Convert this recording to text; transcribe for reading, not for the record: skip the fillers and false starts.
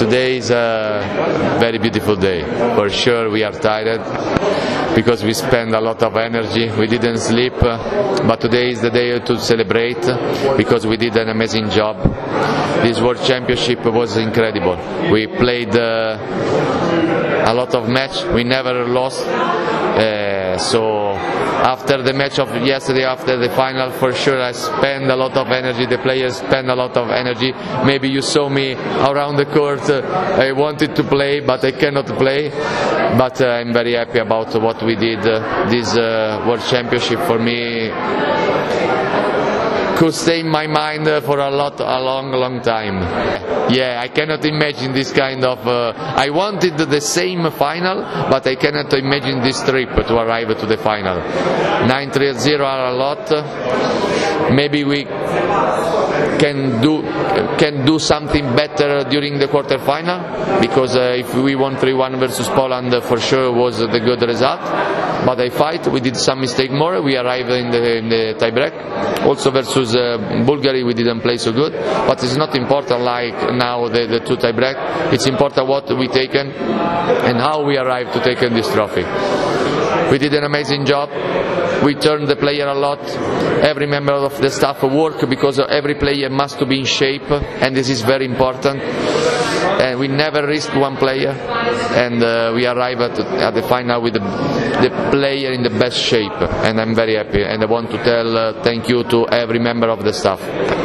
Today is a very beautiful day. For sure we are tired because we spend a lot of energy. We didn't sleep, but today is the day to celebrate because we did an amazing job. This World Championship was incredible. We played a lot of match. We never lost. So after the match of yesterday, after the final, for sure I spend a lot of energy, the players spend a lot of energy. Maybe you saw me around the court, I wanted to play but I cannot play, but I'm very happy about what we did. This World Championship for me could stay in my mind for a long time. Yeah, I cannot imagine this kind of. I wanted the same final, but I cannot imagine this trip to arrive to the final. 9-3-0 are a lot. Maybe we can do something better during the quarterfinal, because if we won 3-1 versus Poland, for sure was the good result. But I fight. We did some mistake more. We arrived in the tie-break. Also versus Bulgaria, we didn't play so good. But it's not important like now the two tie-break. It's important what we taken and how we arrived to take this trophy. We did an amazing job. We turned the player a lot. Every member of the staff work because every player must be in shape, and this is very important. And we never risk one player, and we arrive at the final with the player in the best shape, and I'm very happy, and I want to tell thank you to every member of the staff.